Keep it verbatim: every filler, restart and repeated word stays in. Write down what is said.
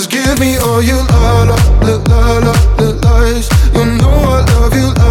Just give me all you la la la la la la lies. You know I love you.